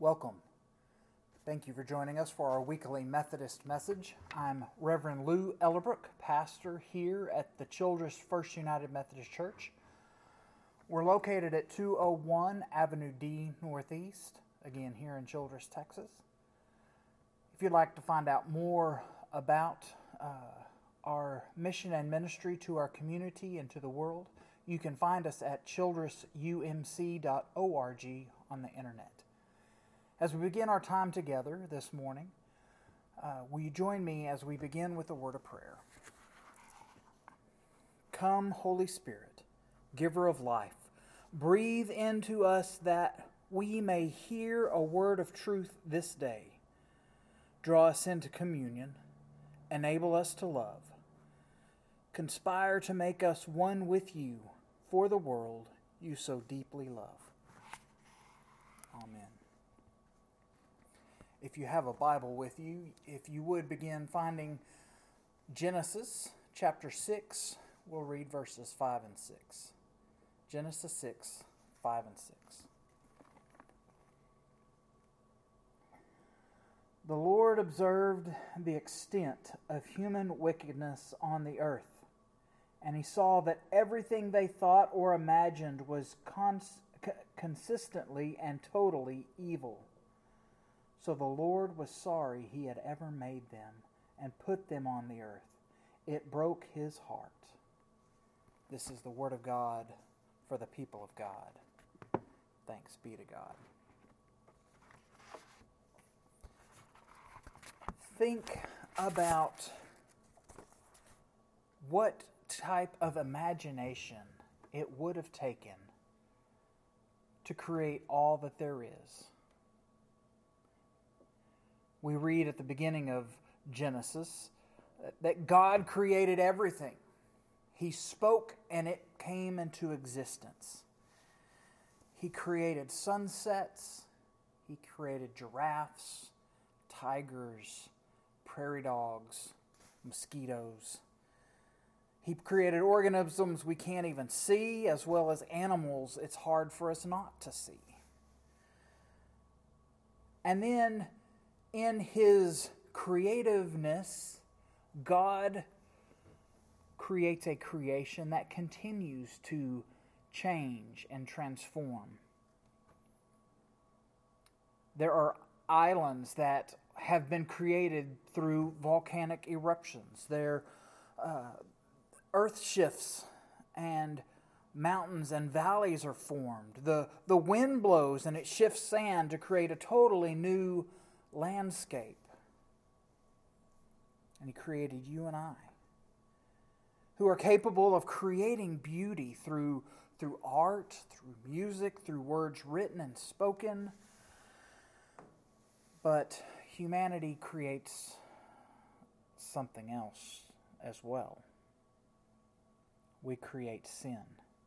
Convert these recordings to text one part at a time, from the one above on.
Welcome. Thank you for joining us for our weekly Methodist message. I'm Reverend Lou Ellerbrook, pastor here at the Childress First United Methodist Church. We're located at 201 Avenue D Northeast, again here in Childress, Texas. If you'd like to find out more about our mission and ministry to our community and to the world, you can find us at childressumc.org on the internet. As we begin our time together this morning, will you join me as we begin with a word of prayer? Come, Holy Spirit, giver of life, breathe into us that we may hear a word of truth this day. Draw us into communion, enable us to love, conspire to make us one with you for the world you so deeply love. Amen. If you have a Bible with you, if you would begin finding Genesis chapter 6, we'll read verses 5 and 6. Genesis 6, 5 and 6. The Lord observed the extent of human wickedness on the earth, and he saw that everything they thought or imagined was consistently and totally evil. So the Lord was sorry he had ever made them and put them on the earth. It broke his heart. This is the word of God for the people of God. Thanks be to God. Think about what type of imagination it would have taken to create all that there is. We read at the beginning of Genesis that God created everything. He spoke and it came into existence. He created sunsets. He created giraffes, tigers, prairie dogs, mosquitoes. He created organisms we can't even see, as well as animals it's hard for us not to see. And then in his creativeness, God creates a creation that continues to change and transform. There are islands that have been created through volcanic eruptions. There earth shifts and mountains and valleys are formed. The wind blows and it shifts sand to create a totally new landscape. And he created you and I, who are capable of creating beauty through art, through music, through words written and spoken. But humanity creates something else as well. We create sin.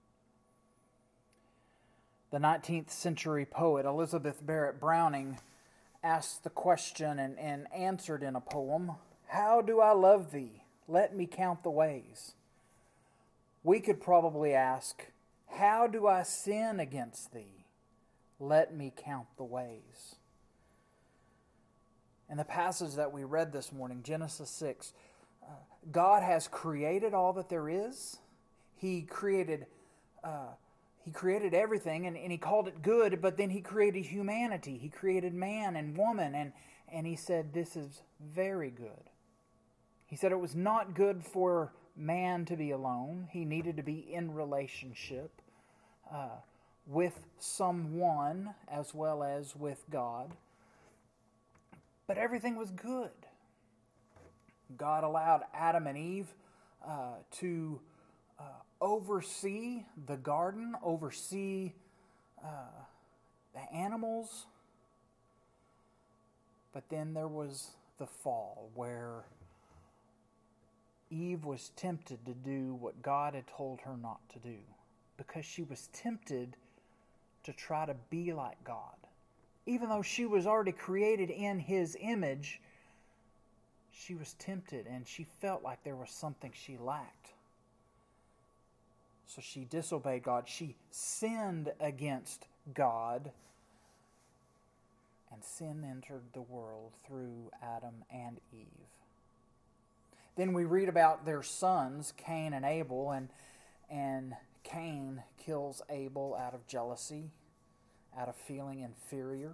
The 19th century poet Elizabeth Barrett Browning asked the question and answered in a poem, "How do I love thee? Let me count the ways." We could probably ask, "How do I sin against thee? Let me count the ways." In the passage that we read this morning, Genesis 6, God has created all that there is. He created everything and he called it good, but then he created humanity. He created man and woman, and he said, "This is very good." He said it was not good for man to be alone. He needed to be in relationship with someone as well as with God. But everything was good. God allowed Adam and Eve to oversee the garden, oversee the animals. But then there was the fall, where Eve was tempted to do what God had told her not to do, because she was tempted to try to be like God. Even though she was already created in his image, she was tempted and she felt like there was something she lacked. So she disobeyed God. She sinned against God. and sin entered the world through Adam and Eve. Then we read about their sons, Cain and Abel, and Cain kills Abel out of jealousy, out of feeling inferior.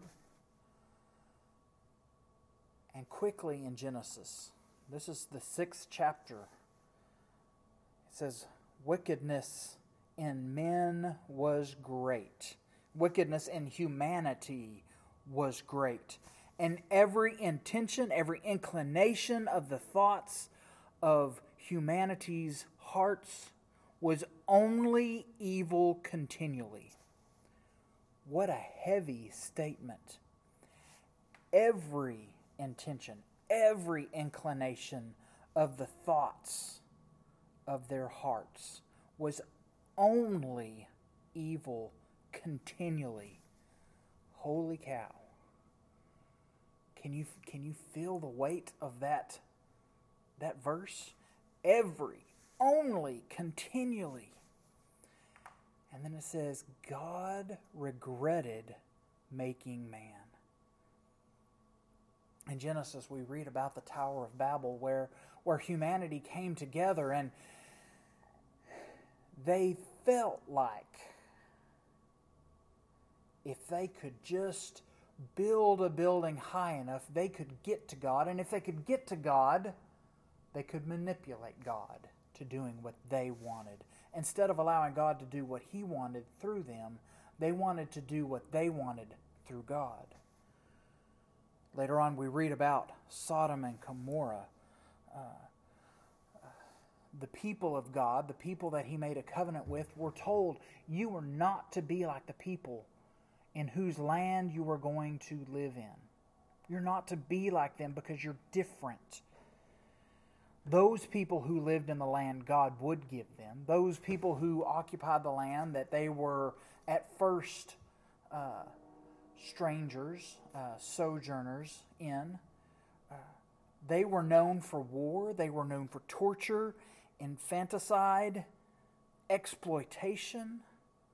And quickly in Genesis, this is the 6th chapter, it says, wickedness in men was great. Wickedness in humanity was great. And every intention, every inclination of the thoughts of humanity's hearts was only evil continually. What a heavy statement. Every intention, every inclination of the thoughts of their hearts was only evil continually. Holy cow. Can you feel the weight of that verse? Every, only, continually. And then it says, God regretted making man. In Genesis, we read about the Tower of Babel where humanity came together and they felt like if they could just build a building high enough, they could get to God. And if they could get to God, they could manipulate God to doing what they wanted. Instead of allowing God to do what He wanted through them, they wanted to do what they wanted through God. Later on, we read about Sodom and Gomorrah. The people of God, the people that He made a covenant with, were told, you are not to be like the people in whose land you are going to live in. You're not to be like them because you're different. Those people who lived in the land God would give them, those people who occupied the land that they were at first strangers, sojourners in, they were known for war, they were known for torture, infanticide, exploitation.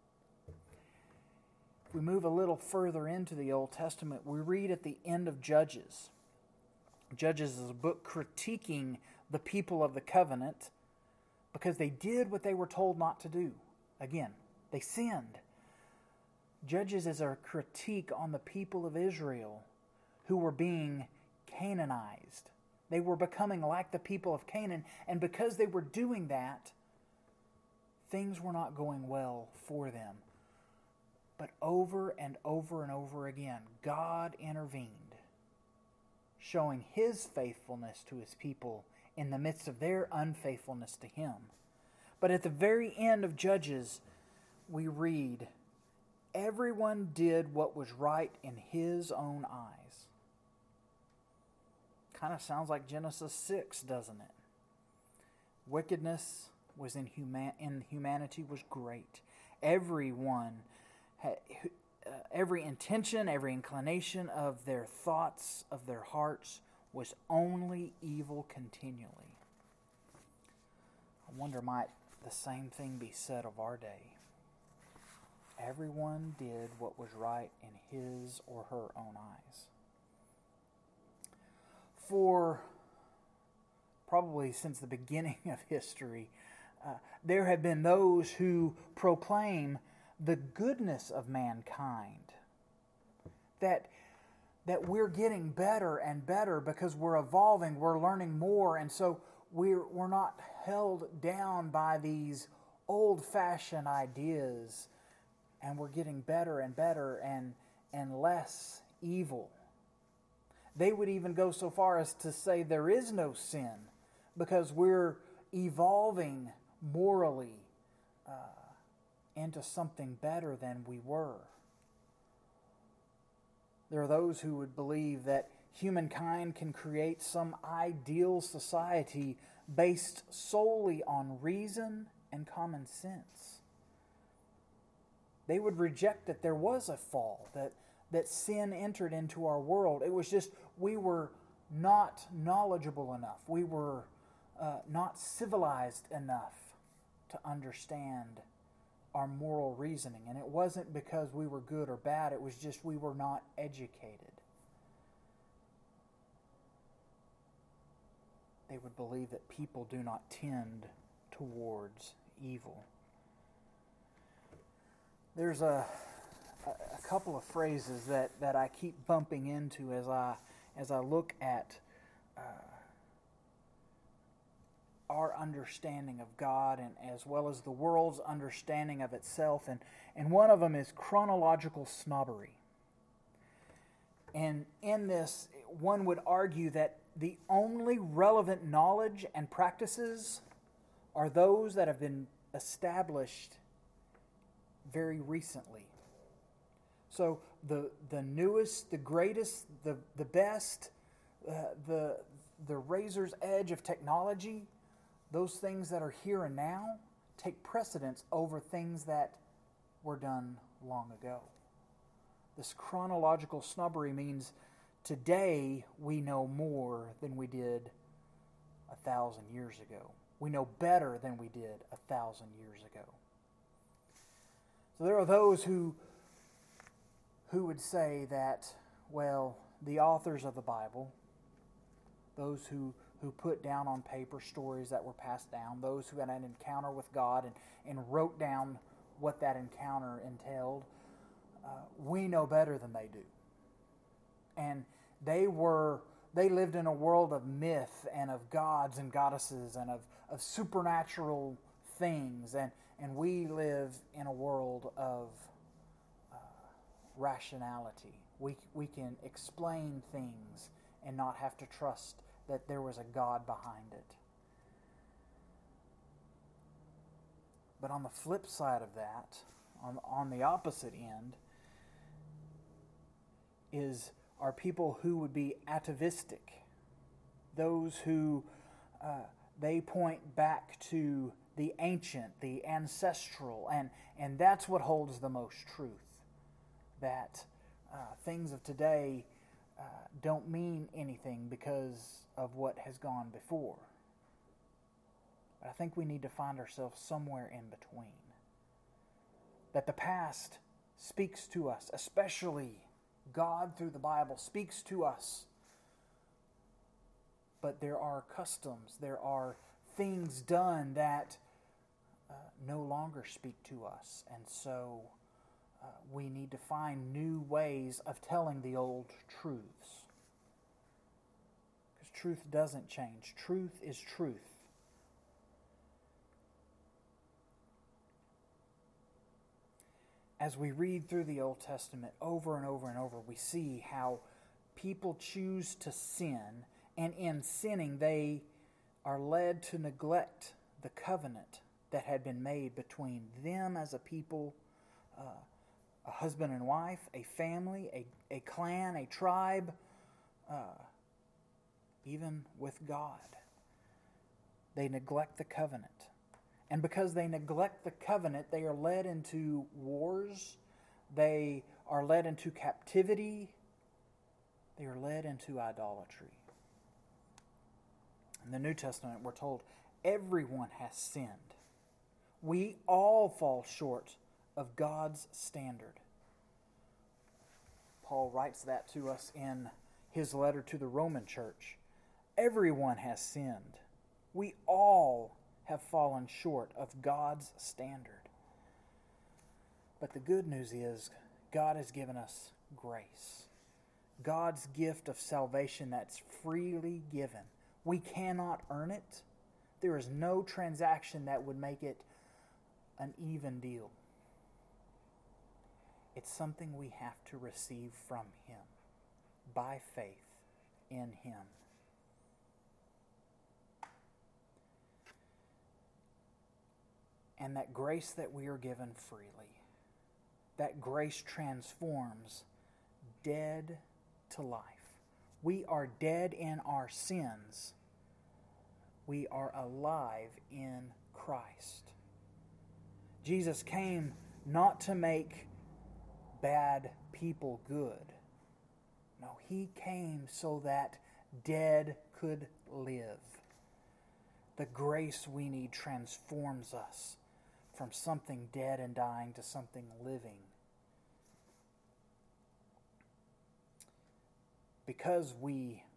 If we move a little further into the Old Testament, we read at the end of Judges. Judges is a book critiquing the people of the covenant because they did what they were told not to do. Again, they sinned. Judges is a critique on the people of Israel who were being Canaanized. They were becoming like the people of Canaan, and because they were doing that, things were not going well for them. But over and over and over again, God intervened, showing His faithfulness to His people in the midst of their unfaithfulness to Him. But at the very end of Judges, we read, everyone did what was right in his own eyes. Kind of sounds like Genesis 6, doesn't it? Wickedness was in humanity was great. Everyone, every intention, every inclination of their thoughts, of their hearts, was only evil continually. I wonder, might the same thing be said of our day? Everyone did what was right in his or her own eyes. For probably since the beginning of history, there have been those who proclaim the goodness of mankind. That we're getting better and better because we're evolving, we're learning more, and so we're not held down by these old-fashioned ideas, and we're getting better and better and less evil. They would even go so far as to say there is no sin because we're evolving morally into something better than we were. There are those who would believe that humankind can create some ideal society based solely on reason and common sense. They would reject that there was a fall, that sin entered into our world. It was just we were not knowledgeable enough. We were not civilized enough to understand our moral reasoning. And it wasn't because we were good or bad. It was just we were not educated. they would believe that people do not tend towards evil. There's a couple of phrases that I keep bumping into as I look at our understanding of God, and as well as the world's understanding of itself, and one of them is chronological snobbery. And in this, one would argue that the only relevant knowledge and practices are those that have been established very recently. So the newest, the greatest, the best, the razor's edge of technology, those things that are here and now take precedence over things that were done long ago. This chronological snobbery means today we know more than we did 1,000 years ago. We know better than we did 1,000 years ago. So there are those who would say that, well, the authors of the Bible, those who put down on paper stories that were passed down, those who had an encounter with God and wrote down what that encounter entailed, we know better than they do. And they lived in a world of myth and of gods and goddesses and of supernatural things, and we live in a world of rationality. We can explain things and not have to trust that there was a God behind it. But on the flip side of that, on the opposite end, are people who would be atavistic. Those who they point back to the ancient, the ancestral, and that's what holds the most truth. That things of today don't mean anything because of what has gone before. But I think we need to find ourselves somewhere in between. That the past speaks to us, especially God through the Bible speaks to us. But there are customs, there are things done that no longer speak to us. And so we need to find new ways of telling the old truths. Because truth doesn't change. Truth is truth. As we read through the Old Testament over and over and over, we see how people choose to sin, and in sinning they are led to neglect the covenant that had been made between them as a people, a husband and wife, a family, a clan, a tribe, even with God. They neglect the covenant. And because they neglect the covenant, they are led into wars. They are led into captivity. They are led into idolatry. In the New Testament, we're told everyone has sinned. We all fall short of God's standard. Paul writes that to us in his letter to the Roman church. Everyone has sinned. We all have fallen short of God's standard. But the good news is God has given us grace. God's gift of salvation that's freely given. We cannot earn it. There is no transaction that would make it an even deal. It's something we have to receive from Him by faith in Him. And that grace that we are given freely, that grace transforms dead to life. We are dead in our sins. We are alive in Christ. Jesus came not to make bad people good. No, He came so that dead could live. The grace we need transforms us from something dead and dying to something living. Because we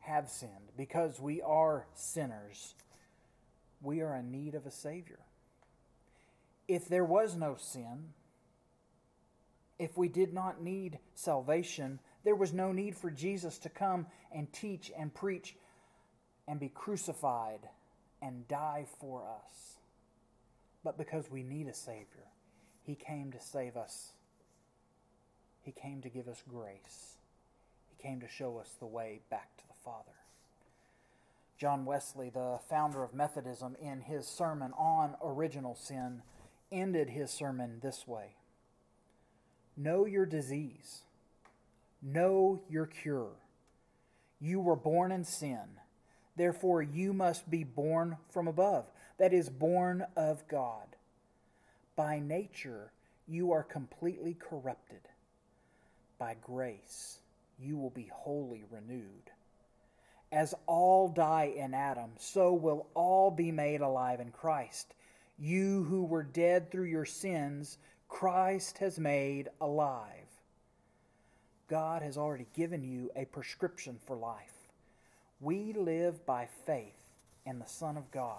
have sinned, because we are sinners, we are in need of a Savior. If there was no sin, if we did not need salvation, there was no need for Jesus to come and teach and preach and be crucified and die for us. But because we need a Savior, He came to save us. He came to give us grace. He came to show us the way back to the Father. John Wesley, the founder of Methodism, in his sermon on original sin, ended his sermon this way: know your disease. Know your cure. You were born in sin. Therefore, you must be born from above. That is, born of God. By nature, you are completely corrupted. By grace, you will be wholly renewed. As all die in Adam, so will all be made alive in Christ. You who were dead through your sins, Christ has made alive. God has already given you a prescription for life. We live by faith in the Son of God,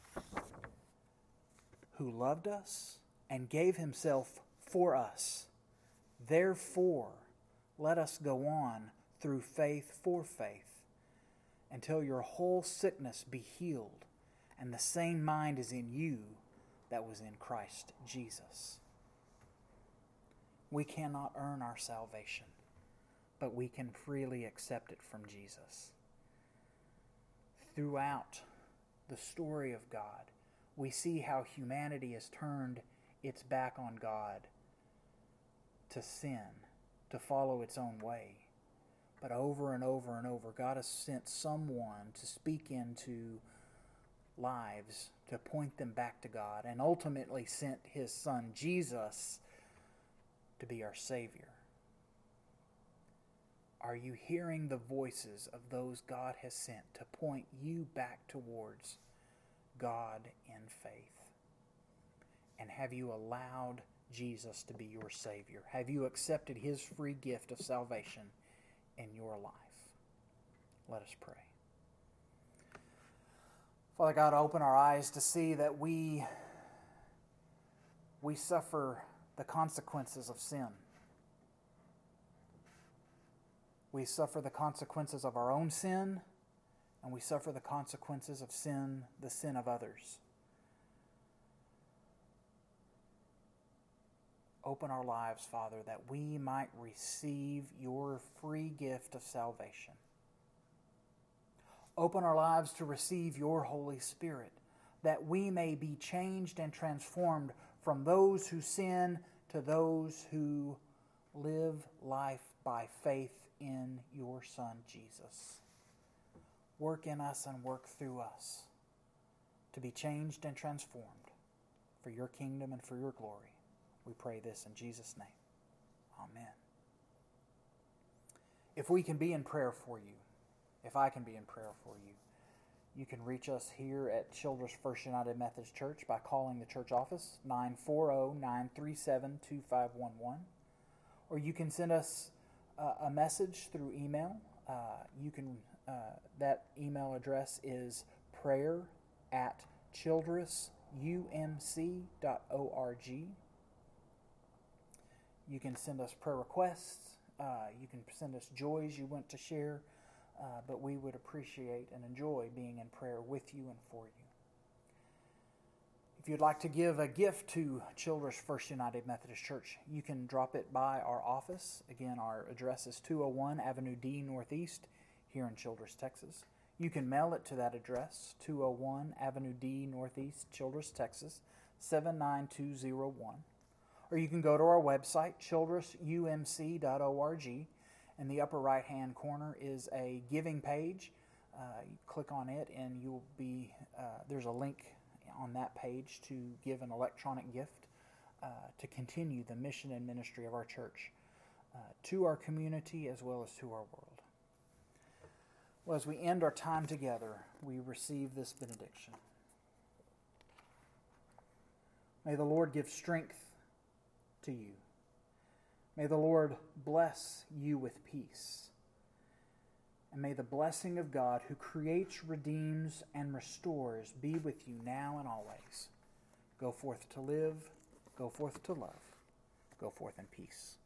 who loved us and gave Himself for us. Therefore, let us go on through faith for faith, until your whole sickness be healed, and the same mind is in you that was in Christ Jesus. We cannot earn our salvation, but we can freely accept it from Jesus. Throughout the story of God, we see how humanity has turned its back on God to sin, to follow its own way. But over and over and over, God has sent someone to speak into lives, to point them back to God, and ultimately sent His Son, Jesus, to be our Savior. Are you hearing the voices of those God has sent to point you back towards God in faith? And have you allowed Jesus to be your Savior? Have you accepted His free gift of salvation in your life? Let us pray. Father God, open our eyes to see that we suffer the consequences of sin. We suffer the consequences of our own sin, and we suffer the consequences of sin, the sin of others. Open our lives, Father, that we might receive your free gift of salvation. Open our lives to receive your Holy Spirit, that we may be changed and transformed from those who sin to those who live life by faith in your Son, Jesus. Work in us and work through us to be changed and transformed for your kingdom and for your glory. We pray this in Jesus' name. Amen. If we can be in prayer for you, if I can be in prayer for you, you can reach us here at Childress First United Methodist Church by calling the church office, 940-937-2511. Or you can send us a message through email. That email address is prayer@childressumc.org. You can send us prayer requests. You can send us joys you want to share. But we would appreciate and enjoy being in prayer with you and for you. If you'd like to give a gift to Childress First United Methodist Church, you can drop it by our office. Again, our address is 201 Avenue D Northeast here in Childress, Texas. You can mail it to that address, 201 Avenue D Northeast, Childress, Texas, 79201. Or you can go to our website, childressumc.org. In the upper right-hand corner is a giving page. You click on it, and you'll be there's a link on that page to give an electronic gift to continue the mission and ministry of our church to our community as well as to our world. Well, as we end our time together, we receive this benediction. May the Lord give strength to you. May the Lord bless you with peace. And may the blessing of God, who creates, redeems, and restores, be with you now and always. Go forth to live, go forth to love, go forth in peace.